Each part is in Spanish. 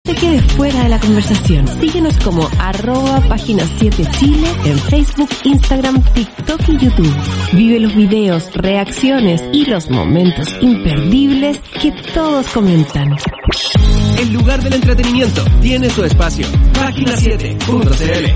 te quedes fuera de la conversación. Síguenos como @Página 7 Chile en Facebook, Instagram, TikTok y YouTube. Vive los videos, reacciones y los momentos imperdibles que todos comentan. El lugar del entretenimiento tiene su espacio. Página7.cl.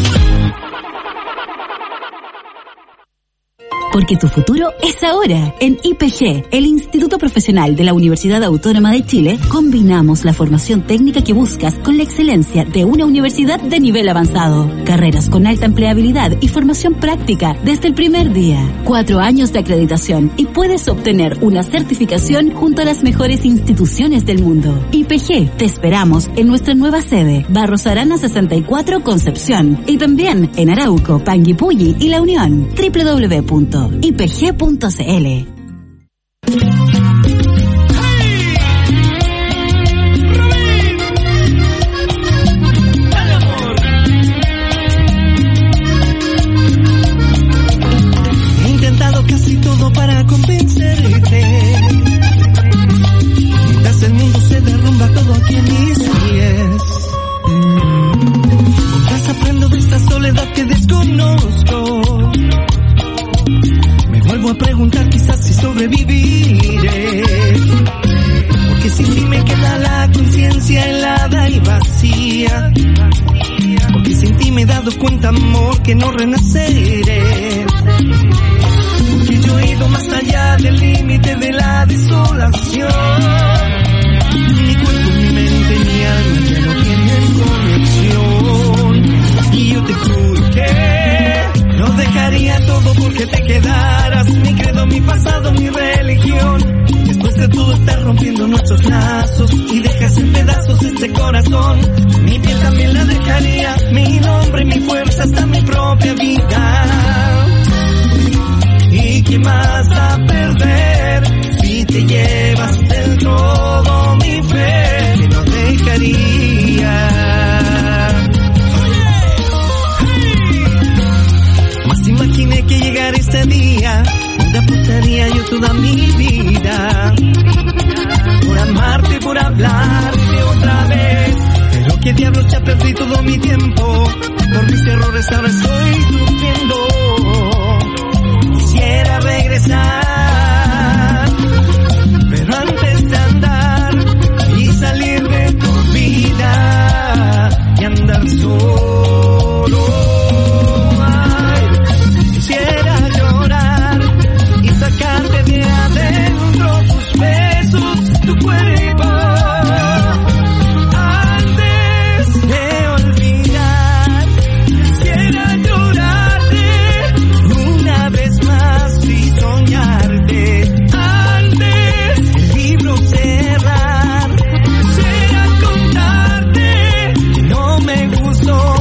Porque tu futuro es ahora. En IPG, el Instituto Profesional de la Universidad Autónoma de Chile, combinamos la formación técnica que buscas con la excelencia de una universidad de nivel avanzado. Carreras con alta empleabilidad y formación práctica desde el primer día. 4 años de acreditación y puedes obtener una certificación junto a las mejores instituciones del mundo. IPG, te esperamos en nuestra nueva sede, Barros Arana 64, Concepción. Y también en Arauco, Panguipulli y La Unión. www.ipg.cl. He intentado casi todo para convencerte. Mientras el mundo se derrumba todo aquí en mis pies. Mientras aprendo de esta soledad que desconozco. Vuelvo a preguntar quizás si sobreviviré. Porque sin ti me queda la conciencia helada y vacía. Porque sin ti me he dado cuenta, amor, que no renaceré. Porque yo he ido más allá del límite de la desolación. Mi cuerpo, mi mente, mi alma ya no tienen conexión. Y yo te juro que no dejaría todo porque te quedaras. Mi credo, mi pasado, mi religión. Después de todo estás rompiendo nuestros lazos y dejas en pedazos este corazón. Mi piel también la dejaría, mi nombre, mi fuerza, hasta mi propia vida. ¿Y qué más da a perder si te llevas del todo mi fe? Que no dejaría. Imaginé que llegara ese día donde apostaría yo toda mi vida por amarte, por hablarte otra vez. Pero qué diablos, ya perdí todo mi tiempo. Por mis errores ahora estoy sufriendo. Quisiera regresar, pero antes de andar y salir de tu vida y andar solo. Quisiera llorar y sacarte de adentro tus besos, tu cuerpo, antes de olvidar. Quisiera llorarte una vez más y soñarte antes el libro cerrar. Quisiera contarte que no me gustó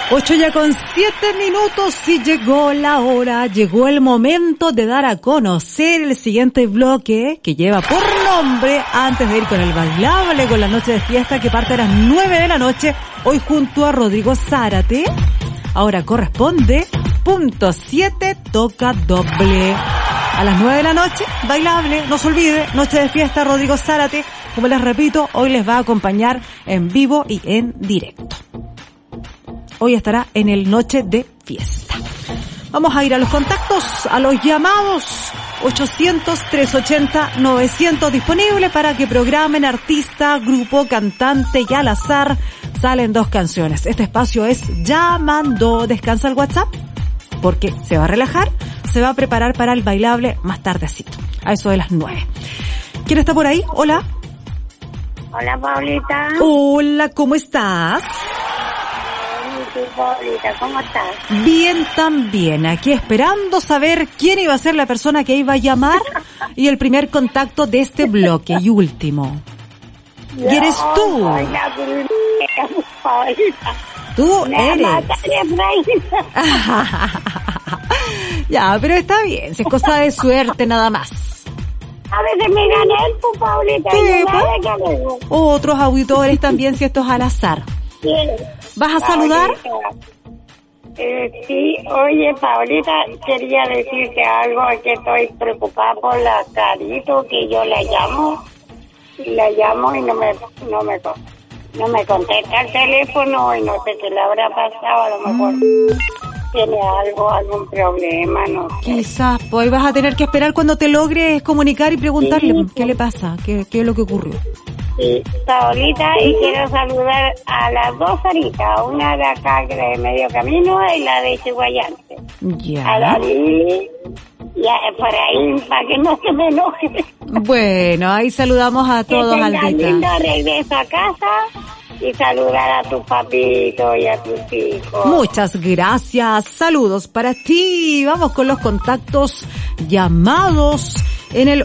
8:07 y llegó la hora, llegó el momento de dar a conocer el siguiente bloque que lleva por nombre Antes de ir con el bailable, con la noche de fiesta que parte a las 9 de la noche, hoy junto a Rodrigo Zárate. Ahora corresponde punto 7, toca doble. A las 9 de la noche, bailable, no se olvide, noche de fiesta, Rodrigo Zárate. Como les repito, hoy les va a acompañar en vivo y en directo. Hoy estará en el Noche de Fiesta. Vamos a ir a los contactos, a los llamados. 800-380-900 disponible para que programen artista, grupo, cantante y al azar. Salen 2 canciones. Este espacio es Llamando. Descansa el WhatsApp porque se va a relajar, se va a preparar para el bailable más tardecito, a eso de las 9. ¿Quién está por ahí? Hola. Hola, Paulita. Hola, ¿cómo estás? Paulita, ¿cómo estás? Bien, también. Aquí esperando saber quién iba a ser la persona que iba a llamar y el primer contacto de este bloque y último. ¿Y eres tú? Paulita. Tú eres. Ya, pero está bien. Si es cosa de suerte nada más. A veces me gané el Paulita. Sí, pues. Otros auditores también, si esto es al azar. Sí. ¿Vas a saludar? Sí, oye, Paulita, quería decirte algo, que estoy preocupada por la Carito, que yo la llamo y no me contesta el teléfono y no sé qué le habrá pasado, a lo mejor tiene algún problema, no sé. Quizás, pues vas a tener que esperar cuando te logres comunicar y preguntarle qué le pasa, qué es lo que ocurrió. Sí, Paulita, y quiero saludar a las 2 Saritas, una de acá de Medio Camino y la de Chihuayante. Ya. A la Lili y por ahí, para que no se me enoje. Bueno, ahí saludamos a todos, Aldita. Que tengas lindo regreso a casa y saludar a tu papito y a tus hijos. Muchas gracias, saludos para ti. Vamos con los contactos llamados en el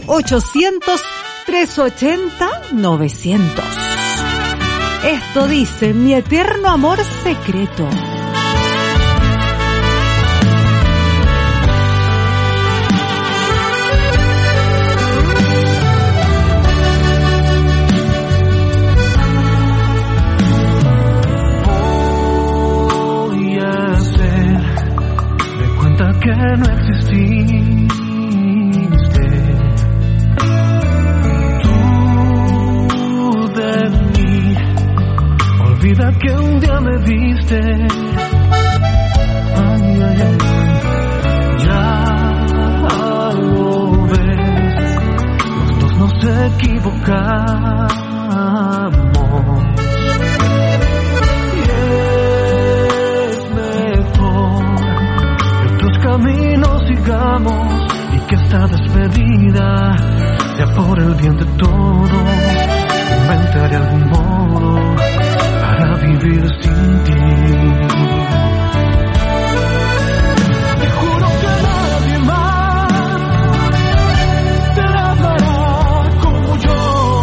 800-380-900. Esto dice Mi Eterno Amor Secreto. Voy a hacerme cuenta que no exististe. Olvida que un día me viste. Ay, ay, ay. Ya lo ves. Los dos nos equivocamos. Y es mejor que otros caminos sigamos y que esta despedida sea por el bien de todos. Inventaré algún modo para vivir sin ti. Te juro que nadie más te amará como yo.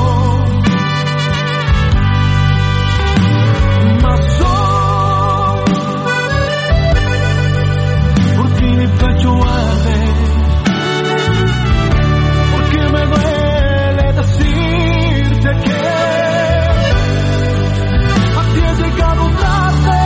Más por ti mi pecho arde, porque me duele decirte que llegado tarde.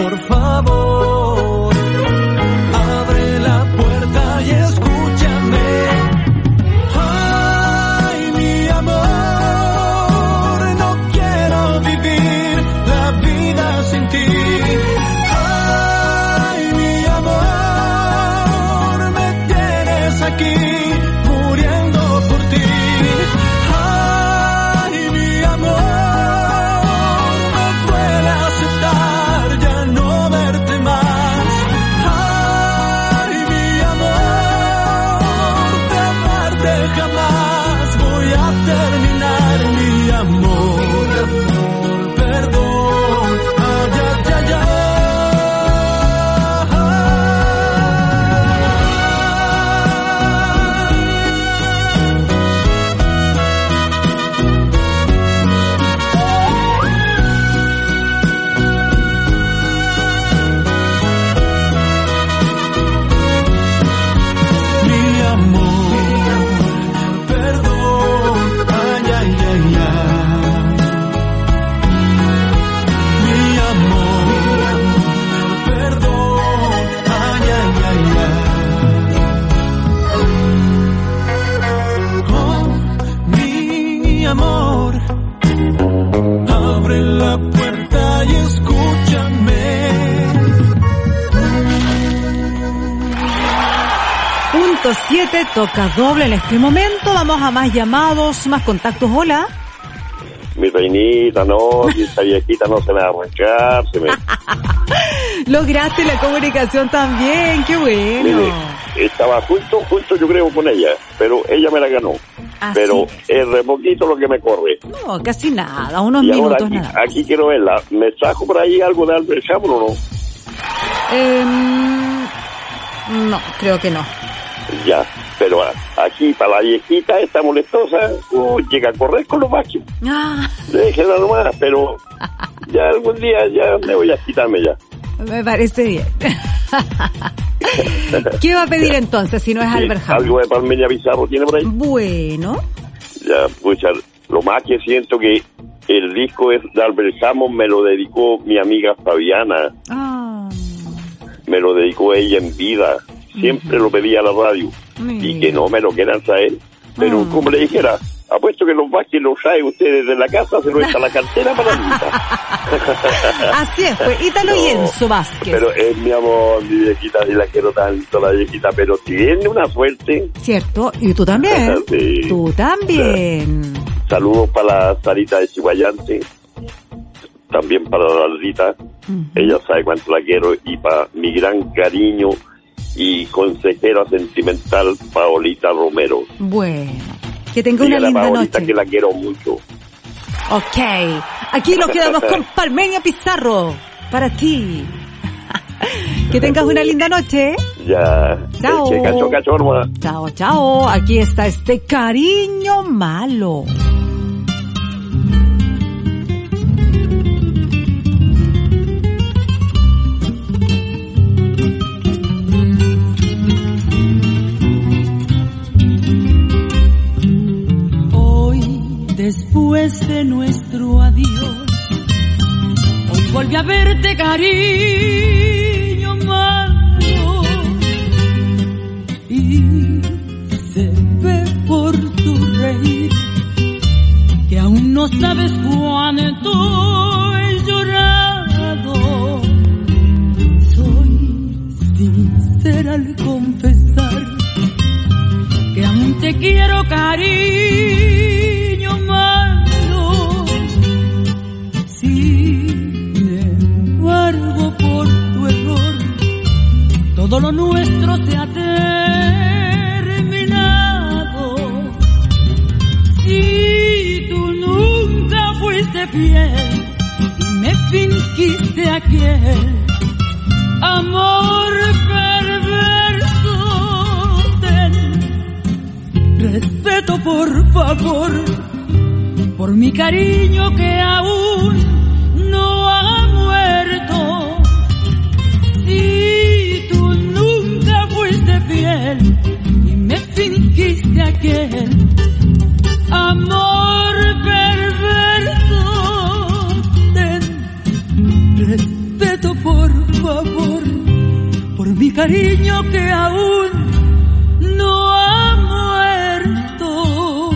por favor, abre la puerta y escúchame. Ay, mi amor, no quiero vivir la vida sin ti. Ay, mi amor, me tienes aquí muriendo por ti. Ay, mi amor, me duele aceptar ya no verte más. Ay, mi amor, de amarte jamás voy a terminar, mi amor. Perdón, ay, ay, ay, ay. Mi amor, perdón, ay, ay, ay, ay. Mi amor, perdón, ay, ay, ay, ay. Oh, mi amor, abre la puerta y escúchame. Punto 7, toca doble en este momento. Vamos a más llamados, más contactos. Hola. Mi reinita, no, esta viejita no se me va a arrancar, Lograste la comunicación también, qué bueno. Mire, estaba justo yo creo con ella, pero ella me la ganó. ¿Ah, Pero sí? es re poquito lo que me corre. No, casi nada, unos Y ahora minutos nada. aquí quiero verla. ¿Me trajo por ahí algo de Albert Hammond o no? No, creo que no. Ya, pero aquí para la viejita esta molestosa, llega a correr con los machos. Ah, Déjela nomás, pero ya algún día ya me voy a quitarme ya. me parece bien. ¿Qué va a pedir entonces si no es Sí, Albert Hammond? algo de Palmeña Bizarro tiene por ahí. Bueno, Ya, pucha, lo más que siento que el disco es de Albert Hammond, me lo dedicó mi amiga Fabiana, me lo dedicó ella en vida. Siempre lo pedía a la radio y que no me lo quieran traer. Pero como le dijera, apuesto que los Vázquez los trae ustedes de la casa, se lo echa la cartera para la mitad. así es, pues, Ítalo y Enzo Vázquez. Pero es mi amor, mi viejita, y la quiero tanto, la viejita, pero tiene una suerte. ¿Cierto? Y tú también. Sí. Tú también. Saludos para la Sarita de Chihuayante, también para la Aldita, ella sabe cuánto la quiero, y para mi gran cariño y consejera sentimental Paolita Romero. Bueno, que tenga una Dígale a linda Paolita noche. que la quiero mucho. Ok, aquí nos quedamos con Palmeña Pizarro, para ti. Que tengas una linda noche. Ya. Chao. Cacho, nomás. Chao, chao. Aquí está este cariño malo. Hoy, después de nuestro adiós, hoy volví a verte, cariño malo, y se ve por tu reír que aún no sabes cuánto he llorado. Soy sincera al confesar que aún te quiero, cariño malo. Sin embargo, por tu error, todo lo nuestro se ha terminado. Si tú nunca fuiste fiel y me fingiste aquel amor perverso, respeto, por favor, por mi cariño que aún no ha muerto. Si tú nunca fuiste fiel y me fingiste aquel amor perverso, ten respeto, por favor, por mi cariño que aún no ha muerto.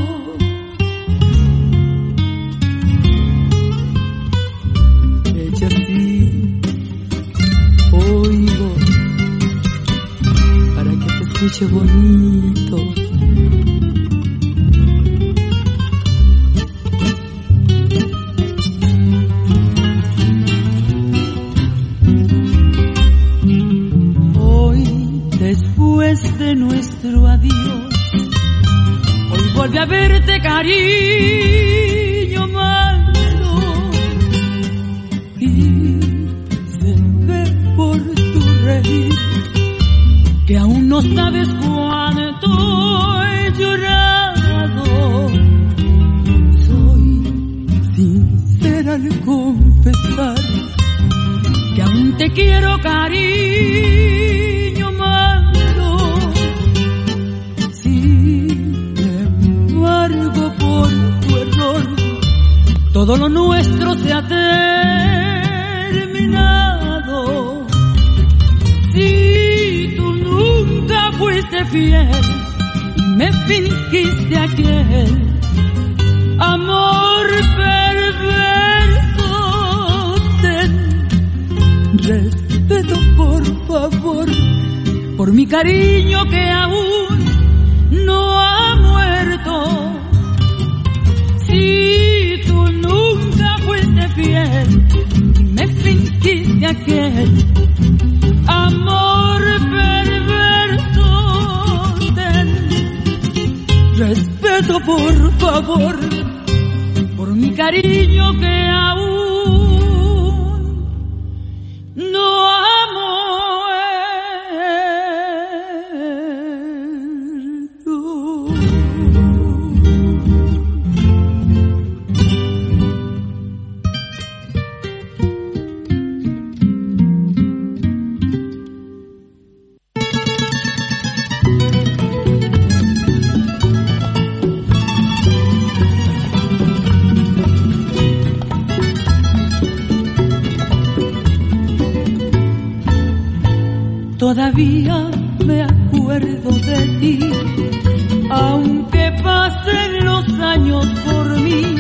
Ella sí, oigo, para que te escuche bonito. Después de nuestro adiós, hoy vuelve a verte, cariño malo, y se ve por tu reír que aún no sabes cuánto he llorado. Soy sincera al confesar que aún te quiero, cariño malo. Por tu error, todo lo nuestro se ha terminado. Si tú nunca fuiste fiel y me fingiste aquel amor perverso, ten respeto por favor, por mi cariño que aún no ha muerto. Si tú nunca fuiste fiel y me fingiste aquel amor perverso, ten respeto por favor, por mi cariño que aún no ha muerto. Todavía me acuerdo de ti, aunque pasen los años por mí.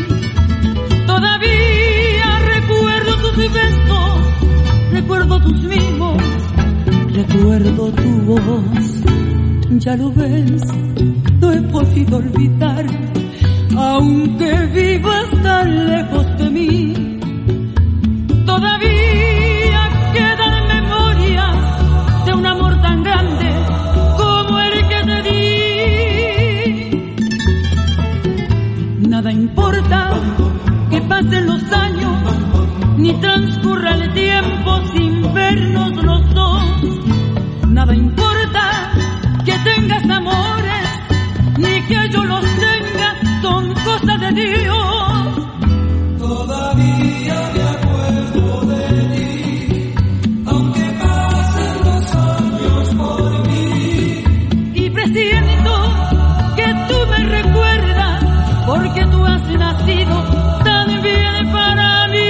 Todavía recuerdo tus besos, recuerdo tus mimos, recuerdo tu voz. Ya lo ves, no he podido olvidar, aunque vivas tan lejos de mí. Todavía quedan memorias de un amor tan grande como el que te di. Nada importa que pasen los años, ni transcurra el tiempo sin vernos los dos. Nada importa que tengas amores, ni que yo los tenga, son cosas de Dios. Todavía me acuerdo de ti, aunque pasen los años por mí. Y presiento que tú me recuerdas, porque tú has nacido también para mí.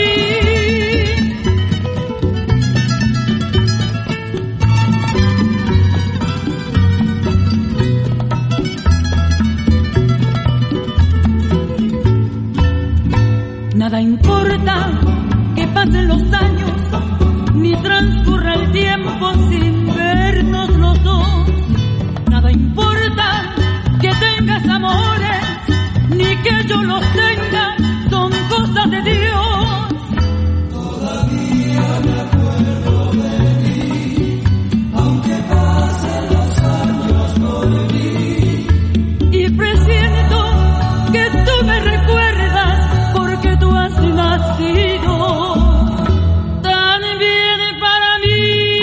Nada importa que pasen los años, ni transcurra el tiempo sin vernos los dos. Nada importa que tengas amores, ni que yo los tenga, son cosas de Dios. Todavía me acuerdo de ti, aunque pasen los años por mí. Y presiento que tú me recuerdas, porque tú has nacido también para mí.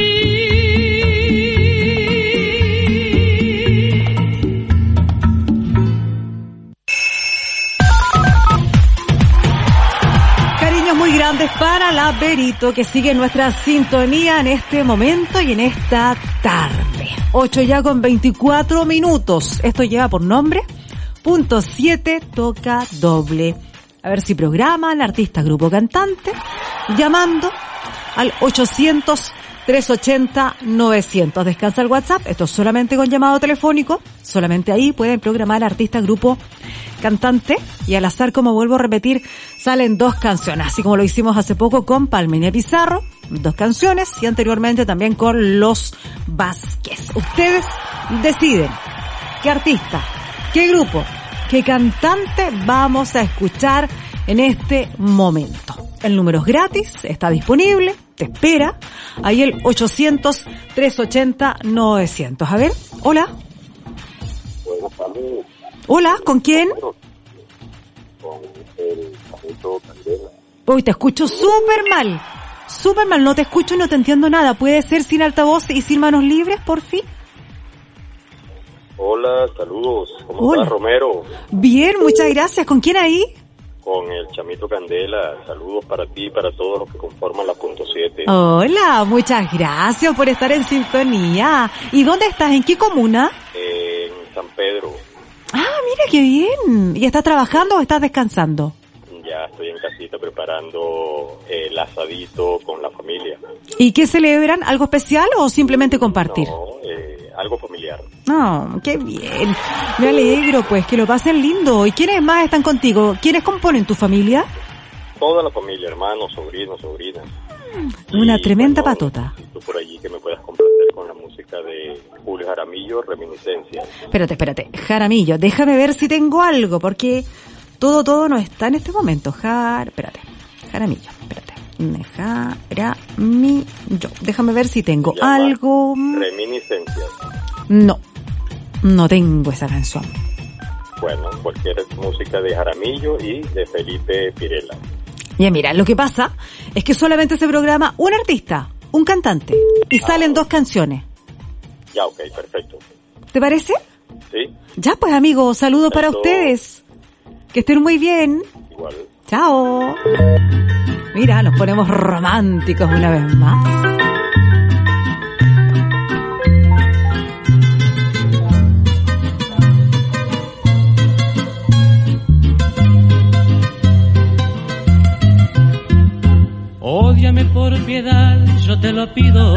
Cariños muy grandes para la Berito, que sigue nuestra sintonía en este momento y en esta tarde. 8 ya con 24 minutos. Esto lleva por nombre Punto 7 toca doble. A ver si programan artista, grupo, cantante, llamando al 380-900. Descansa el WhatsApp, esto es solamente con llamado telefónico, solamente ahí pueden programar artista, grupo, cantante, y al azar, como vuelvo a repetir, salen 2 canciones, así como lo hicimos hace poco con Palmenia Pizarro, 2 canciones, y anteriormente también con Los Vázquez. Ustedes deciden qué artista, qué grupo, qué cantante vamos a escuchar en este momento. El número es gratis, está disponible, te espera. Ahí el 800-380-900. A ver, hola. Buenas tardes. Hola, ¿con quién? Con el Chamito Candela. Uy, te escucho súper mal, no te escucho y no te entiendo nada. ¿Puede ser sin altavoz y sin manos libres, por fin? Hola, saludos. ¿Cómo estás, Romero? Bien, muchas gracias. ¿Con quién ahí? Con el Chamito Candela. Saludos para ti y para todos los que conforman la punto 7. Hola, muchas gracias por estar en sintonía. ¿Y dónde estás? ¿En qué comuna? En San Pedro. Ah, mira qué bien. ¿Y estás trabajando o estás descansando? Ya estoy en casita preparando el asadito con la familia. ¿Y qué celebran? ¿Algo especial o simplemente compartir? No, algo familiar. No, qué bien. Me alegro, pues, que lo pasen lindo. ¿Y quiénes más están contigo? ¿Quiénes componen tu familia? Toda la familia, hermanos, sobrinos, sobrinas. Una tremenda patota. Y tú por allí que me puedas complacer con la música de Julio Jaramillo, Reminiscencias. Espérate. Jaramillo, déjame ver si tengo algo, porque todo no está en este momento. Jaramillo, espérate. Jaramillo. Déjame ver si tengo algo. Reminiscencias. No tengo esa canción. Bueno, cualquier música de Jaramillo y de Felipe Pirela. Ya mira, lo que pasa es que solamente se programa un artista, un cantante, y salen 2 canciones. Ya, ok, perfecto. ¿Te parece? Sí. Ya pues, amigos, saludos para ustedes. Que estén muy bien. Igual. Chao. Mira, nos ponemos románticos una vez más. Ódiame por piedad, yo te lo pido.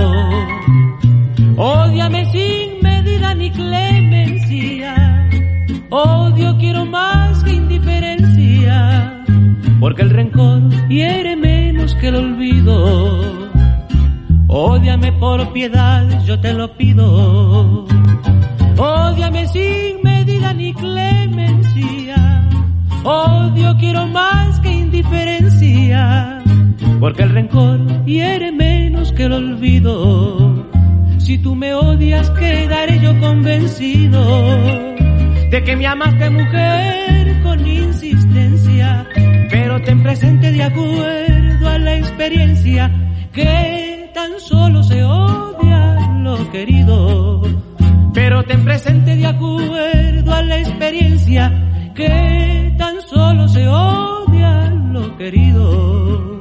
Ódiame sin medida ni clemencia. Odio quiero más que indiferencia, porque el rencor hiere menos que el olvido. Ódiame por piedad, yo te lo pido. Ódiame sin medida ni clemencia. Odio quiero más que indiferencia, porque el rencor hiere menos que el olvido. Si tú me odias, quedaré yo convencido de que me amaste, mujer, con insistencia. Pero ten presente, de acuerdo a la experiencia, que tan solo se odia lo querido. Pero ten presente, de acuerdo a la experiencia, que tan solo se odia lo querido.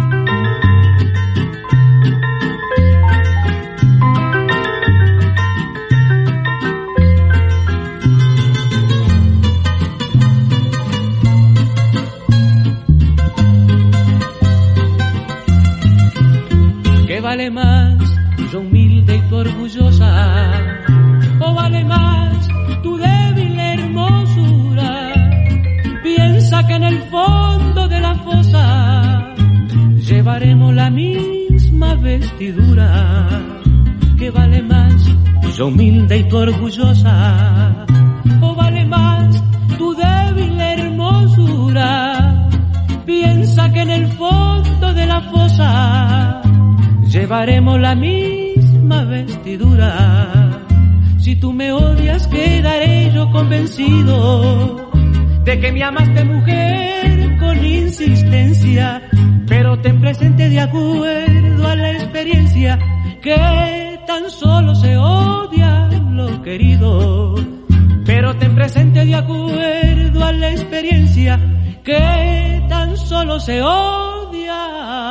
¿Qué vale más, yo humilde y tú orgullosa? ¿O vale más tu débil hermosura? Piensa que en el fondo de la fosa llevaremos la misma vestidura. ¿Qué vale más, yo humilde y tú orgullosa? ¿O vale más tu débil hermosura? Piensa que en el fondo de la fosa llevaremos la misma vestidura. Si tú me odias, quedaré yo convencido de que me amaste, mujer, con insistencia. Pero ten presente, de acuerdo a la experiencia, que tan solo se odia lo querido. Pero ten presente, de acuerdo a la experiencia, que tan solo se odia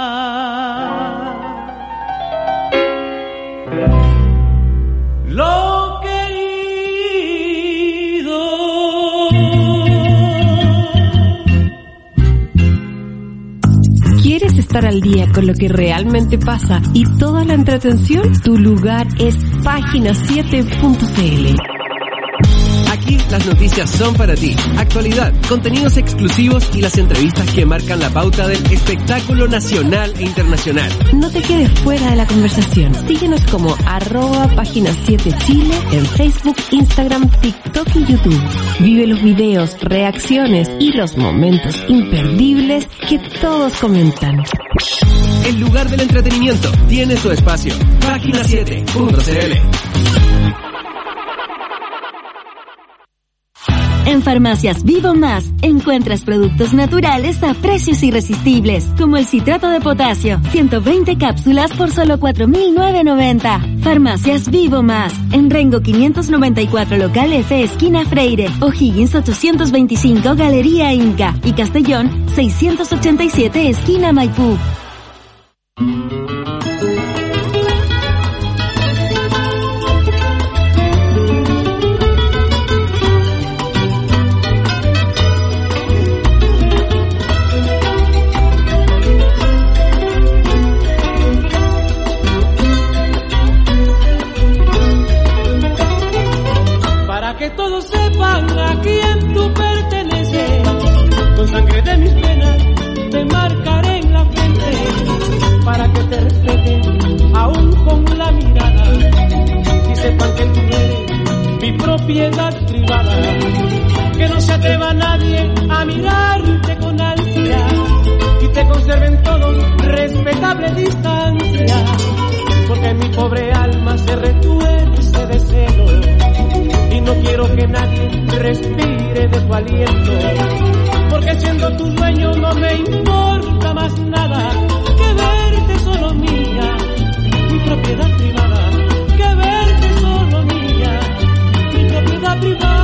lo querido. ¿Quieres estar al día con lo que realmente pasa y toda la entretención, tu lugar es página7.cl. Aquí las noticias son para ti. Actualidad, contenidos exclusivos y las entrevistas que marcan la pauta del espectáculo nacional e internacional. No te quedes fuera de la conversación. Síguenos como @página7chile en Facebook, Instagram, TikTok y YouTube. Vive los videos, reacciones y los momentos imperdibles que todos comentan. El lugar del entretenimiento tiene su espacio. Página7.cl. En Farmacias Vivo Más encuentras productos naturales a precios irresistibles, como el citrato de potasio, 120 cápsulas por solo 4.990. Farmacias Vivo Más, en Rengo 594 local F esquina Freire, O'Higgins 825 Galería Inca y Castellón 687 esquina Maipú. Propiedad privada, que no se atreva nadie a mirarte con ansia y te conserven todos respetable distancia, porque mi pobre alma se retuerce de celo y no quiero que nadie respire de tu aliento, porque siendo tu dueño no me importa más nada que verte solo mía, mi propiedad privada, que verte solo mía, propiedad privada.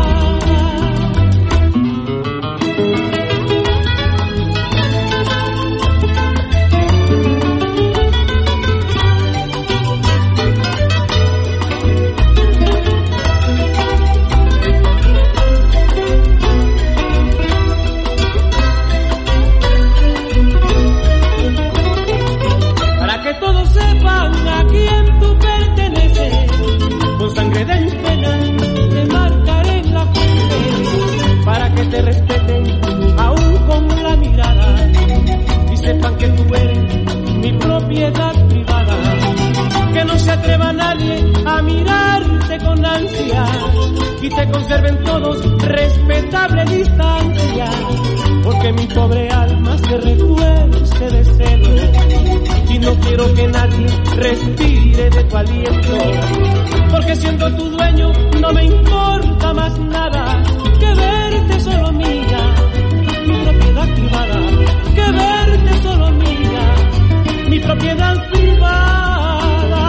Para que todos sepan a quién tú perteneces, con sangre de mis penas te marcaré en la frente, para que te respeten aún con la mirada y sepan que tú eres mi propiedad privada, que no se atreva nadie a mirarte con ansia y te conserven todos respetable distancia, porque mi pobre alma se retuerce de celo y no quiero que nadie respire de tu aliento, porque siendo tu dueño no me importa más nada que verte solo mía, mi propiedad privada, que verte solo mía, mi propiedad privada.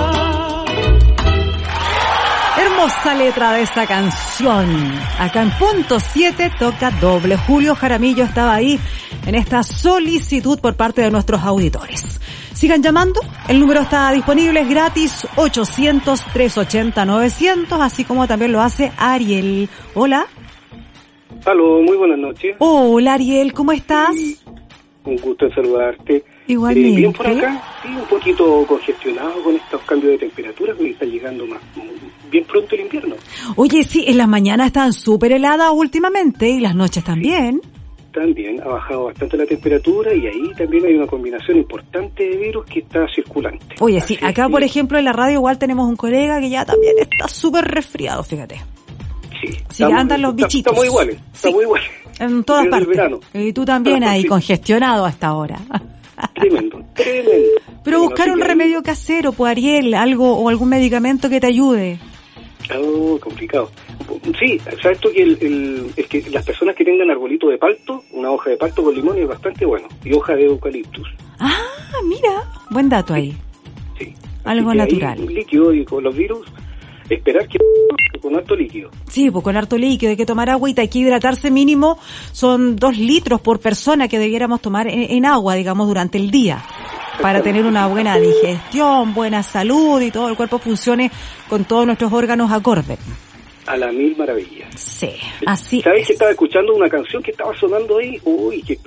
Hermosa letra de esta canción. Acá en punto 7 toca doble. Julio Jaramillo estaba ahí en esta solicitud por parte de nuestros auditores. Sigan llamando, el número está disponible, es gratis, 800-380-900, así como también lo hace Ariel. Hola. Aló, muy buenas noches. Hola Ariel, ¿cómo estás? Un gusto en saludarte. Igualmente. Bien por acá, sí, un poquito congestionado con estos cambios de temperatura, que está llegando bien pronto el invierno. Oye, sí, en las mañanas están súper heladas últimamente y las noches también. También ha bajado bastante la temperatura y ahí también hay una combinación importante de virus que está circulante. Oye, así sí, acá por ejemplo en la radio igual tenemos un colega que ya también está súper resfriado, fíjate. Sí, andan los bichitos. Estamos iguales, estamos iguales. En todas partes. Y tú también ahí, congestionado hasta ahora. Tremendo. Pero buscar un remedio casero, pues Ariel, algo o algún medicamento que te ayude. Complicado. Sí, sabes tú que es que las personas que tengan arbolito de palto, una hoja de palto con limón es bastante bueno, y hoja de eucaliptus. Ah, mira, buen dato ahí. Sí. Algo natural. Un líquido y con los virus, esperar que con harto líquido. Sí, pues con harto líquido, hay que tomar agüita, hay que hidratarse mínimo, son 2 litros por persona que debiéramos tomar en agua, digamos, durante el día, para tener una buena digestión, buena salud y todo el cuerpo funcione con todos nuestros órganos acorde. A la mil maravillas. Sí, así. ¿Sabes que estaba escuchando una canción que estaba sonando ahí? Uy, que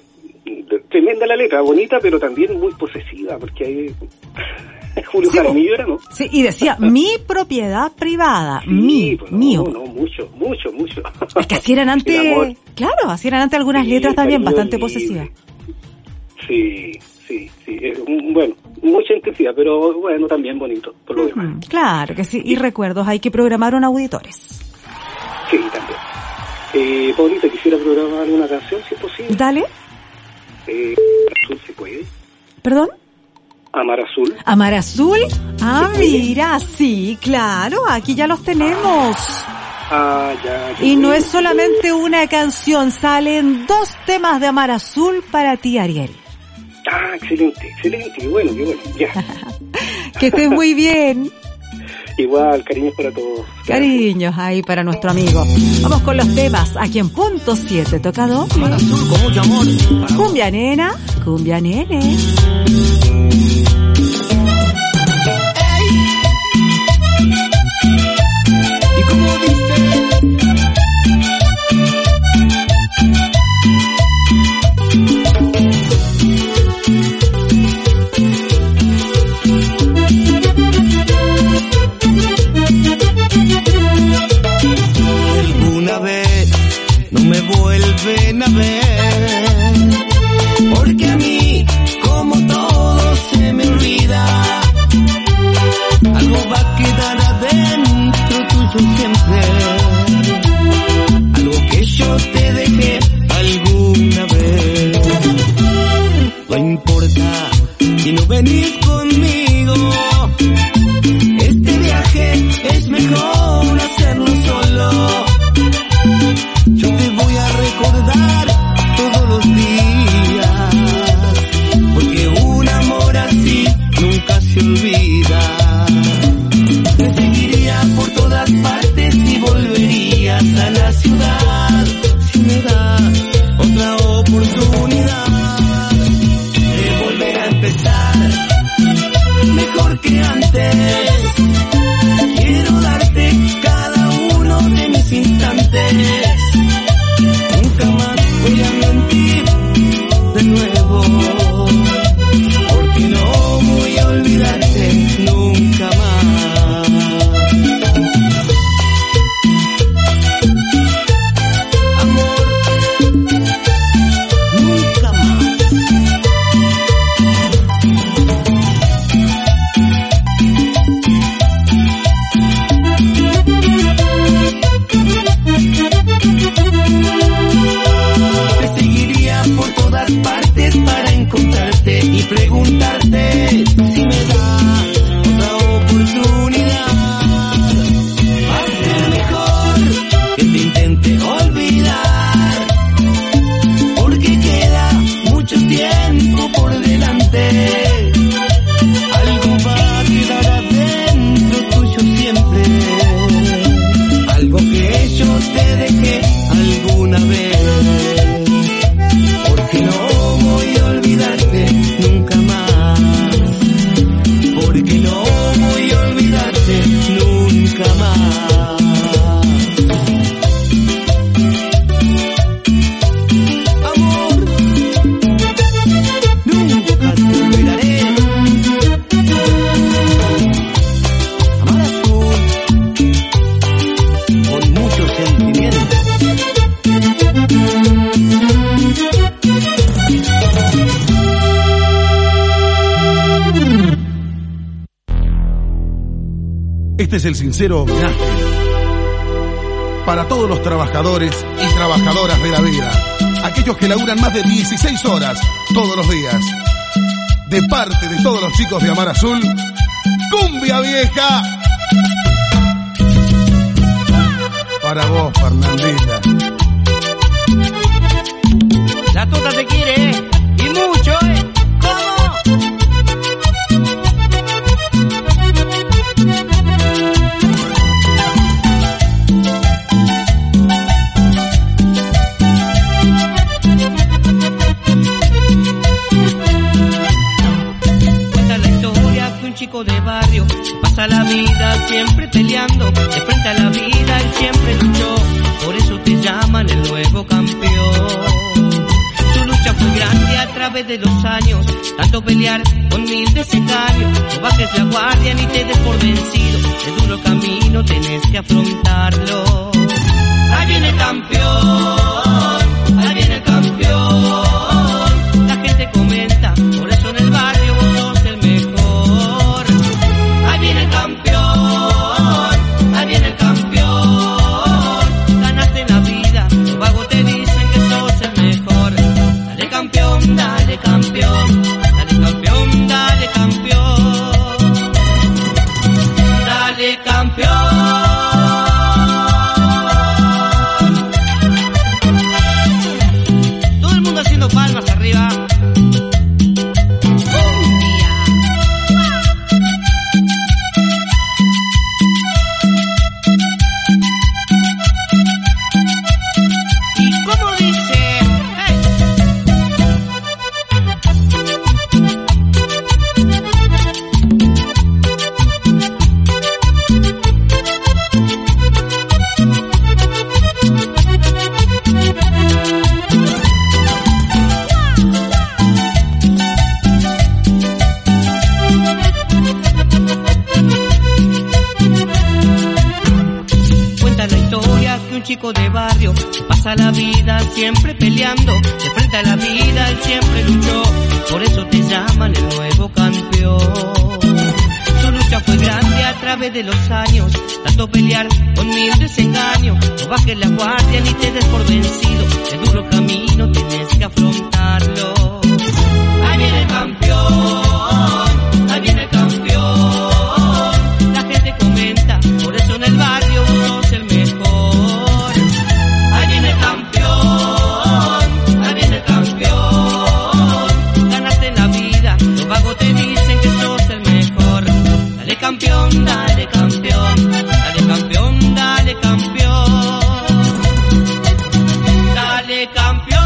tremenda la letra, bonita, pero también muy posesiva, porque hay... Julio Jaramillo era, ¿no? Sí, y decía, mi propiedad privada, sí, pues, mío. No, mucho. Es que así eran antes, claro, así eran antes algunas letras también, bastante posesivas. Sí, bueno, mucha intensidad, pero bueno, también bonito, por lo demás. Claro que sí, y recuerdos, hay que programar un auditores. Sí, también. Paulita, quisiera programar una canción, si es posible. Dale. Azul, ¿se puede? ¿Perdón? Amar Azul. ¿Amar Azul? Ah, mira, sí, claro, aquí ya los tenemos. Ya. Y no es solamente una canción, salen 2 temas de Amar Azul para ti, Ariel. Excelente, qué bueno, ya. Que estés muy bien. Igual, cariños para todos. Cariños ahí para nuestro amigo. Vamos con los temas, aquí en punto 7, toca doble. Amar Azul con mucho amor. Cumbia nena, cumbia nene. Y como dice, alguna vez no me vuelven a ver, porque a mí como todo se me olvida, algo va a quedar adentro tuyo siempre, algo que yo te dejé alguna vez. No importa si no venís conmigo, este viaje es mejor hacerlo solo. Yo te voy a recordar todos los días, porque un amor así nunca se olvida. Te seguiría por todas partes y volverías a la ciudad si me das otra oportunidad de volver a empezar mejor que antes. Quiero darte cada uno de mis instantes. Nunca más voy a mentir de nuevo, porque no voy a olvidarte nunca más. Amor, nunca más. Te seguiría por todas partes para encontrarte y preguntarte si me da otra oportunidad. Va a ser mejor que te intente olvidar, porque queda mucho tiempo por delante. Algo va a quedar adentro tuyo siempre, algo que yo te dejé alguna vez, porque no voy a olvidarte nunca más, porque no voy a olvidarte nunca más. Amor, nunca te olvidaré. Amar Azul con mucho sentimiento. Este es el sincero homenaje para todos los trabajadores y trabajadoras de la vida, aquellos que laburan más de 16 horas todos los días. De parte de todos los chicos de Amar Azul, ¡cumbia vieja! Para vos, Fernandita. La tota te quiere, y mucho, ¿cómo? Cuenta la historia que un chico de barrio pasa la vida siempre peleando, de frente a la vida él siempre luchó, por eso te llaman el nuevo campeón. Su lucha fue grande a través de los años, tanto pelear con mil desengaños. No bajes la guardia ni te des por vencido, el duro camino tenés que afrontarlo. Ahí viene el campeón, ahí viene el campeón. La gente comenta, por eso en el barrio vos sos el mejor. Ahí viene el campeón, ahí viene el campeón. Ganaste en la vida, los vagos te dicen que sos el mejor. Dale campeón, dale campeón, dale campeón, dale campeón. Dale campeón. Palmas arriba. ¿Y cómo dice? Chico de barrio, pasa la vida siempre peleando, de frente a la vida él siempre luchó, por eso te llaman el nuevo campeón. Su lucha fue grande a través de los años, tanto pelear con mil desengaños. No bajes la guardia ni te des por vencido, el duro camino tenés que afrontarlo. Ahí viene el campeón, ahí viene el campeón. La gente comenta, por eso en el barrio vos sos el mejor. Campeón, dale campeón, dale campeón, dale campeón, dale campeón.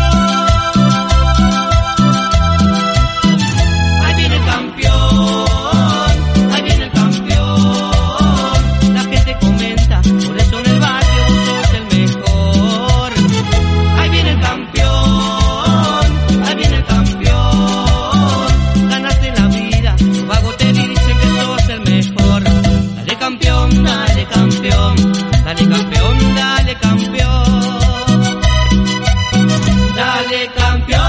Ahí viene el campeón, ahí viene el campeón. La gente comenta, por eso en el barrio sos el mejor. Ahí viene el campeón, ahí viene el campeón. Ganaste la vida, los vagos te dicen que sos el mejor. Dale campeón, dale campeón, dale campeón, dale campeón, dale campeón.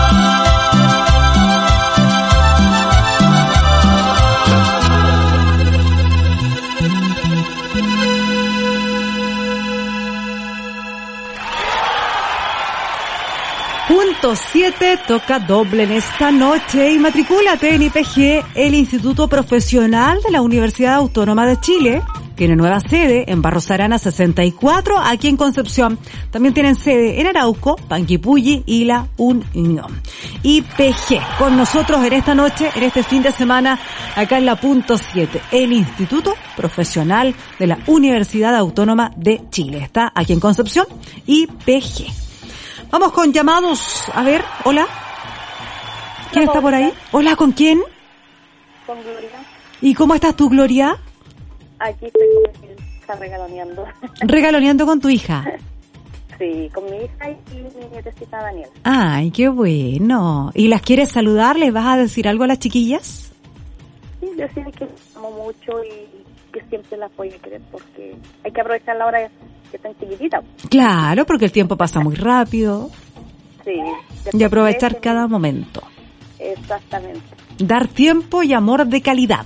Punto 7 toca doble en esta noche y matricúlate en IPG, el Instituto Profesional de la Universidad Autónoma de Chile. Tiene nueva sede en Barros Arana 64, aquí en Concepción. También tienen sede en Arauco, Panguipulli y la Unión. IPG, con nosotros en esta noche, en este fin de semana, acá en la Punto 7, el Instituto Profesional de la Universidad Autónoma de Chile. Está aquí en Concepción, IPG. Vamos con llamados. A ver, hola. ¿Quién está por ahí? Hola, ¿con quién? Con Gloria. ¿Y cómo estás tú, Gloria? Aquí estoy con mi hija regaloneando. ¿Regaloneando con tu hija? Sí, con mi hija y mi nietecita Daniela. Ay, qué bueno. ¿Y las quieres saludar? ¿Les vas a decir algo a las chiquillas? Sí, decirles que las amo mucho y que siempre las voy a querer porque hay que aprovechar la hora que están chiquititas. Claro, porque el tiempo pasa muy rápido. Sí. Y aprovechar cada momento. Exactamente. Dar tiempo y amor de calidad.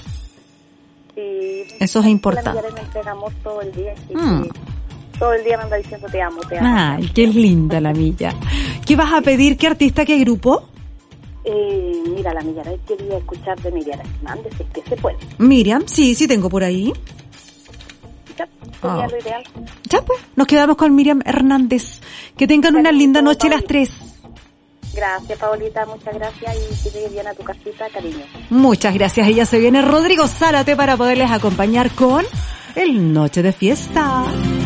Sí. Eso es importante. La me entregamos todo el día. Todo el día me anda diciendo te amo, te amo. Ay, qué linda la Milla. ¿Qué vas a pedir? ¿Qué artista, qué grupo? Mira, la Miriam, quería escuchar de Miriam Hernández, es que se puede. Miriam, sí tengo por ahí. Ya, sería lo ideal. Ya pues, nos quedamos con Miriam Hernández. Que tengan una linda noche las tres. Gracias, Paulita, muchas gracias y que llegues bien a tu casita, cariño. Muchas gracias. Ella se viene Rodrigo Zárate para poderles acompañar con el Noche de Fiesta.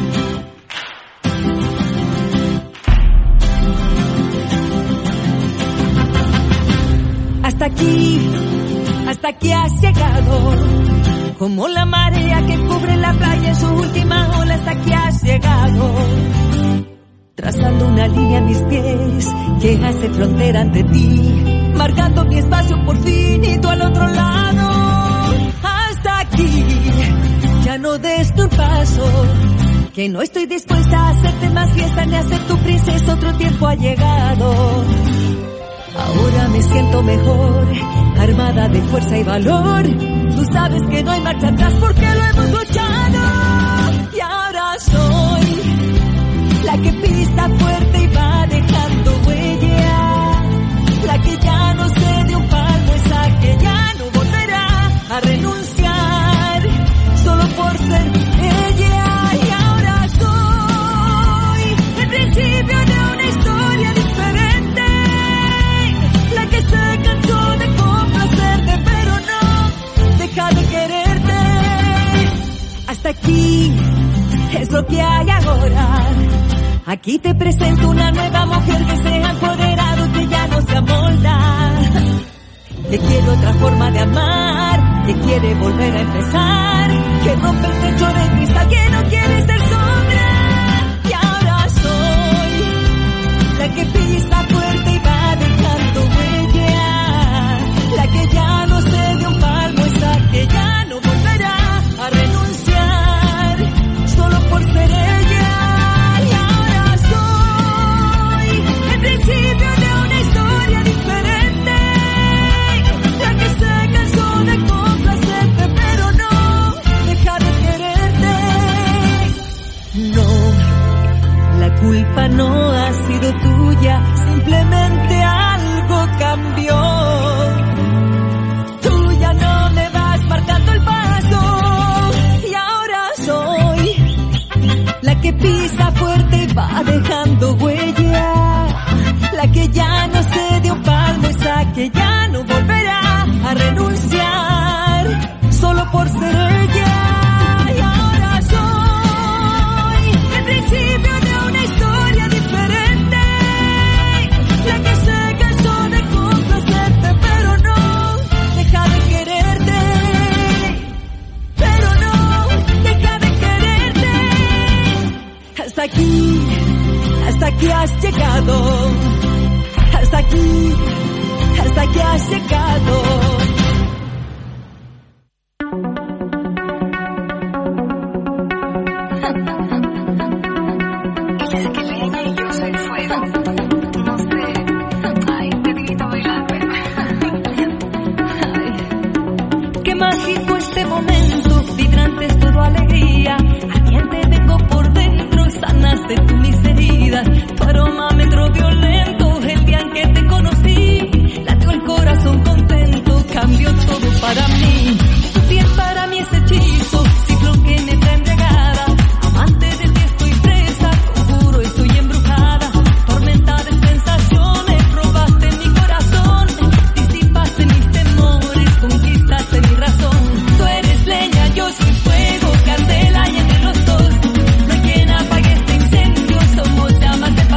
Hasta aquí has llegado, como la marea que cubre la playa en su última ola, hasta aquí has llegado. trazando una línea a mis pies que hace frontera ante ti, marcando mi espacio por fin y tú al otro lado. Hasta aquí, ya no des tu paso, que no estoy dispuesta a hacerte más fiesta ni a ser tu princesa, otro tiempo ha llegado. Ahora me siento mejor, armada de fuerza y valor. Tú sabes que no hay marcha atrás porque lo hemos luchado. Y ahora soy la que pisa fuerte y va dejando huella, la que ya no cede un palmo, esa que ya no volverá a renunciar solo por ser ella. Y ahora soy el principio de una historia diferente, la que se cansó de complacerte pero no deja de quererte. Hasta aquí es lo que hay ahora. Aquí te presento una nueva mujer que se ha empoderado, que ya no se amolda, que quiere otra forma de amar, que quiere volver a empezar, que rompe el techo de cristal, que no quiere ser sombra. Y ahora soy la que pisa fuerte y va dejando huella, la que ya no cede un palmo, esa que ya no volverá a renunciar solo por ser ella. Principio de una historia diferente, la que se cansó de complacerte pero no deja de quererte. No, la culpa no ha sido tuya, simplemente algo cambió. Tú ya no me vas marcando el paso y ahora soy la que pisa fuerte y va dejando huella, la que ya no cede un palmo, esa que ya no volverá a renunciar solo por ser ella. Y ahora soy el principio de una historia diferente, la que se cansó de complacerte pero no deja de quererte, pero no deja de quererte. Hasta aquí has llegado. Hasta aquí has llegado. Ella es que leña y yo soy fuego. No sé, ay, te grito bailando. Qué mágico este momento, vibrante es todo alegría. Ardiente vengo por dentro, sanaste tú mis heridas. Tu aroma me entró violento el día en que te conocí. Latió el corazón contento, cambió todo para mí. Tu piel para mí es hechizo, ciclón que me trae embriagada. Amante de ti estoy presa, conjuro estoy embrujada. Tormenta de sensaciones, robaste mi corazón. Disipaste mis temores, conquistaste mi razón. Tú eres leña, yo soy fuego, candela y entre los dos no hay quien apague este incendio. Somos llamas de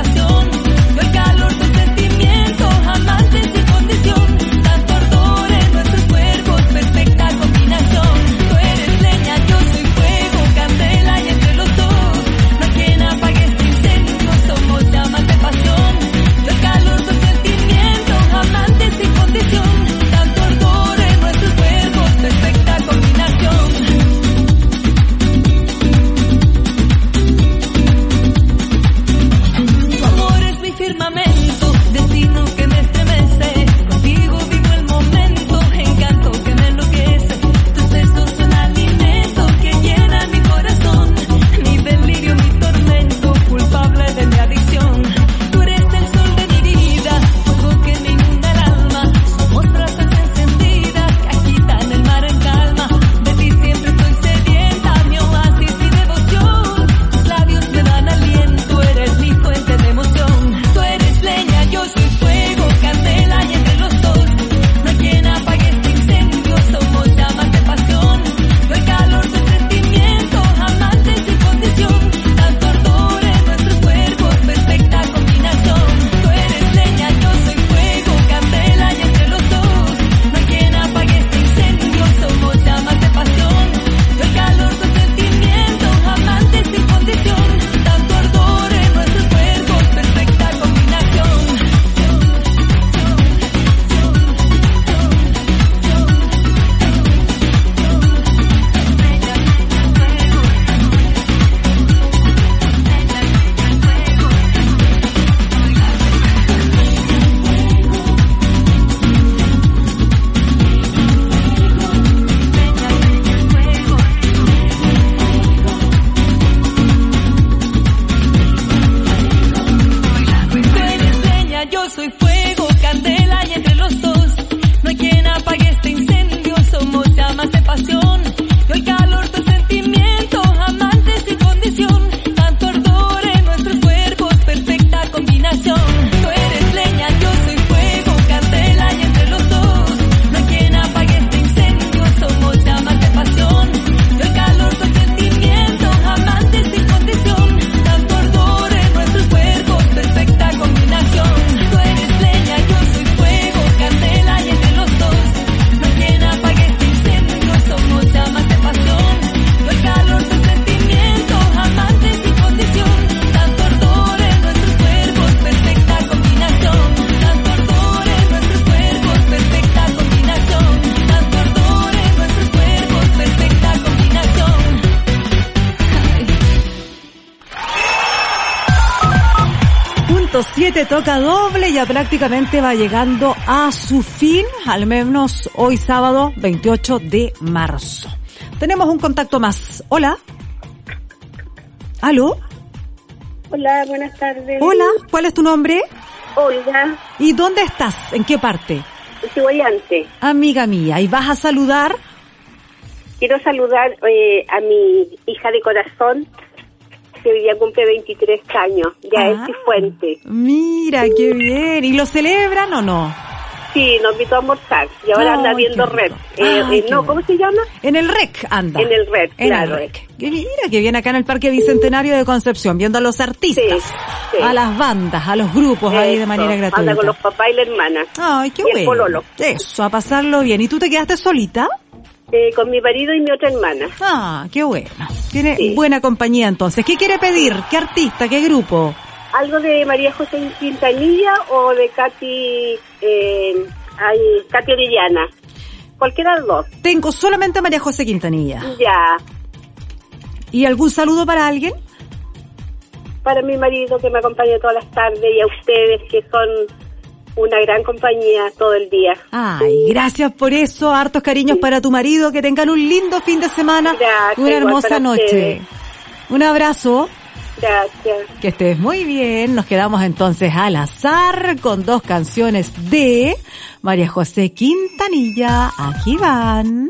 107 toca doble, ya prácticamente va llegando a su fin, al menos hoy sábado 28 de marzo. Tenemos un contacto más. Hola. ¿Aló? Hola, buenas tardes. Hola, ¿cuál es tu nombre? Olga. ¿Y dónde estás? ¿En qué parte? Chihuayante. Amiga mía, ¿y vas a saludar? Quiero saludar a mi hija de corazón, que hoy día cumple 23 años, Yael Cifuentes. Mira, qué bien. ¿Y lo celebran o no? Sí, nos invitó a almorzar y ahora anda viendo Red. ¿Cómo se llama? En el REC anda. En el Red, claro. En el REC. Mira, que viene acá en el Parque Bicentenario de Concepción, viendo a los artistas, sí. a las bandas, a los grupos ahí de manera gratuita. Anda con los papás y la hermana. Ay, qué y bueno. El pololo. Eso, a pasarlo bien. ¿Y tú te quedaste solita? Con mi marido y mi otra hermana. Ah, qué bueno. Tiene buena compañía entonces. ¿Qué quiere pedir? ¿Qué artista? ¿Qué grupo? Algo de María José Quintanilla o de Katy Orellana. Cualquiera de los dos. Tengo solamente a María José Quintanilla. Ya. ¿Y algún saludo para alguien? Para mi marido que me acompaña todas las tardes y a ustedes que son una gran compañía todo el día. Ay, gracias por eso. Hartos cariños para tu marido. Que tengan un lindo fin de semana. Gracias, una hermosa noche. Ustedes. Un abrazo. Gracias. Que estés muy bien. Nos quedamos entonces al azar con 2 canciones de María José Quintanilla. Aquí van.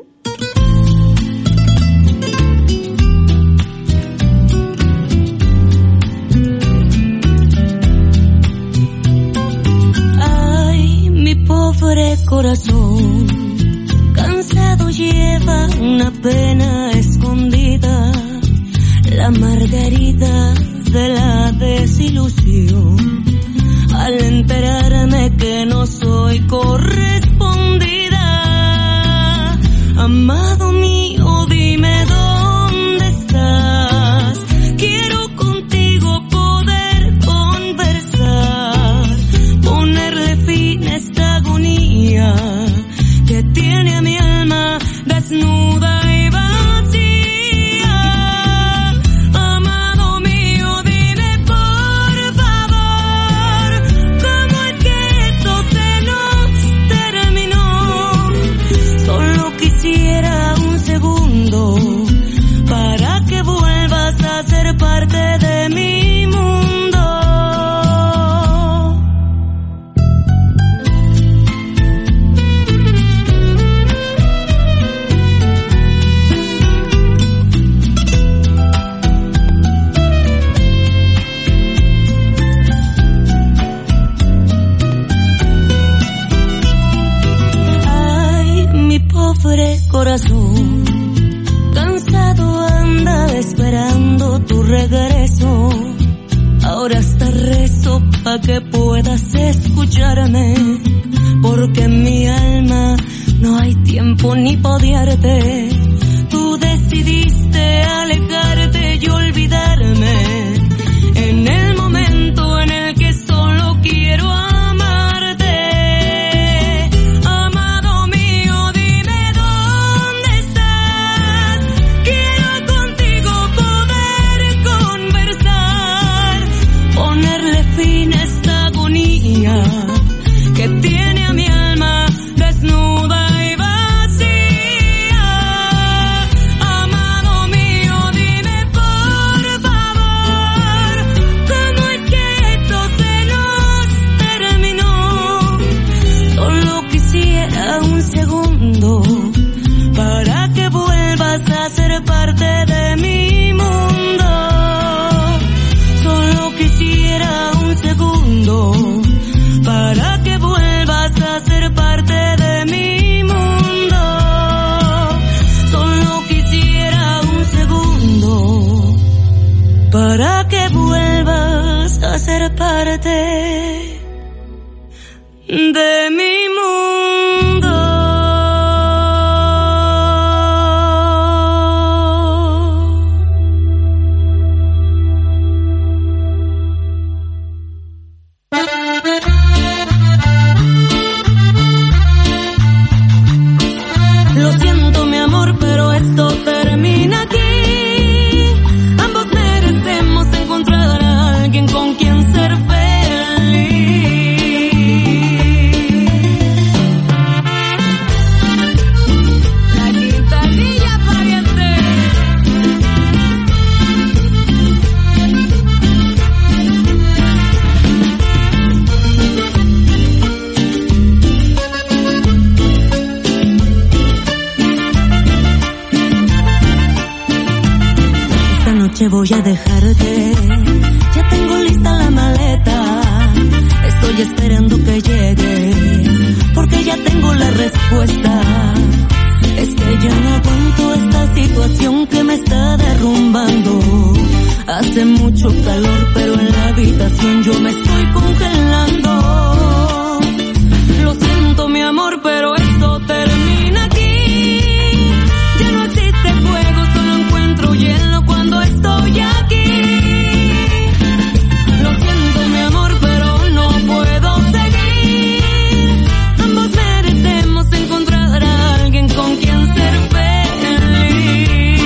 Ay, mi pobre corazón, cansado lleva una pena escondida, la margarita de la desilusión, al enterarme que no soy correspondida. Amado mío, dime dónde estás, quiero contigo poder conversar, ponerle fin a esta agonía que tiene a mi alma desnuda y vacía. Para que vuelvas a ser parte de mi mundo. Ay, mi pobre corazón, esperando tu regreso, ahora hasta rezo pa' que puedas escucharme, porque en mi alma no hay tiempo ni pa' odiarte. Tú decidiste alejarte y olvidarme, en el momento en el que solo quiero amarte. Amado mío, dime dónde estás, quiero contigo poder conversar, ponerle fin a esta agonía que tiene a mi alma desnuda y vacía. Amado mío, dime por favor, ¿cómo es que esto se nos terminó? Solo quisiera un segundo para que vuelvas a ser parte de mi mundo. Solo quisiera un segundo para que vuelvas a ser parte de mi mundo. Solo quisiera un segundo para que vuelvas a ser parte de mi mundo. Lo siento, mi amor, pero esto termina aquí. Ambos merecemos encontrar a alguien con quien ser feliz. noche voy a dejarte. Ya tengo lista la maleta. Estoy esperando que llegue, porque ya tengo la respuesta. Es que ya no aguanto esta situación que me está derrumbando. Hace mucho calor, pero en la habitación yo me estoy congelando. Lo siento, mi amor, pero esto termina aquí. Ya no existe fuego, solo encuentro hielo cuando estoy aquí. Lo siento, mi amor, pero no puedo seguir. Ambos merecemos encontrar a alguien con quien ser feliz.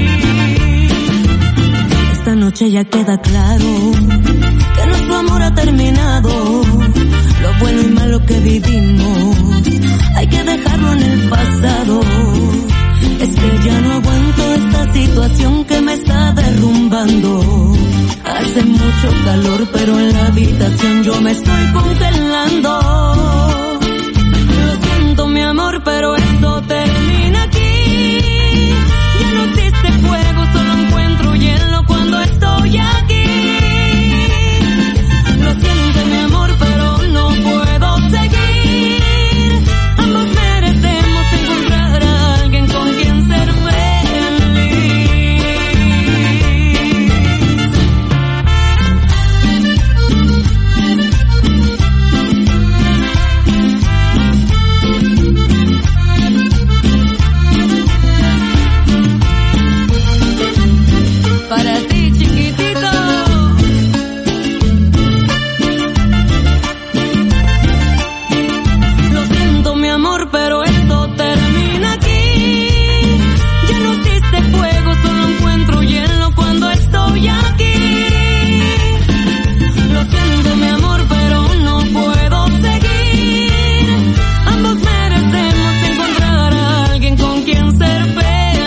Esta noche ya queda claro que nuestro amor ha terminado. Lo bueno y malo que vivimos hay que dejarlo en el pasado. Es que ya no aguanto esta situación que me está derrumbando. Hace mucho calor, pero en la habitación yo me estoy congelando. Lo siento, mi amor, pero esto termina aquí. Ya no existe fuego, solo encuentro hielo cuando estoy aquí. Lo siento, mi amor, pero no puedo seguir. Ambos merecemos encontrar a alguien con quien ser para ti, chiquitito. Lo siento, mi amor, pero esto termina aquí. Ya no existe fuego, solo encuentro hielo cuando estoy aquí. Lo siento, mi amor, pero no puedo seguir. Ambos merecemos encontrar a alguien con quien ser feliz.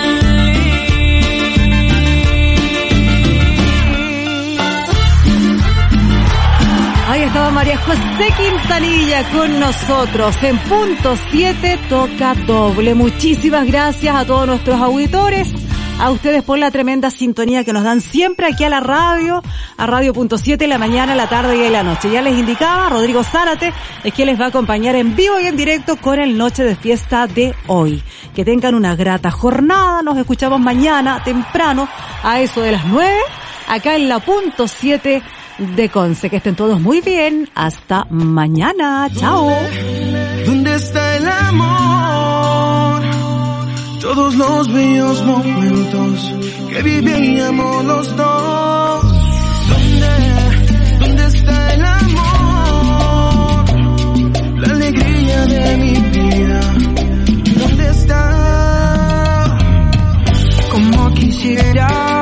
Ahí estaba María José Quintanilla con nosotros en Punto 7 Toca Doble. Muchísimas gracias a todos nuestros auditores, a ustedes por la tremenda sintonía que nos dan siempre aquí a la radio, a Radio Punto 7 en la mañana, en la tarde y en la noche. Ya les indicaba, Rodrigo Zárate es quien les va a acompañar en vivo y en directo con el Noche de Fiesta de hoy. Que tengan una grata jornada, nos escuchamos mañana temprano a eso de las 9, acá en la Punto 7 de Conce. Que estén todos muy bien, hasta mañana, chao. ¿Dónde está el amor? Todos los bellos momentos que vivíamos los dos. ¿Dónde está el amor? La alegría de mi vida. ¿Dónde está? Como quisiera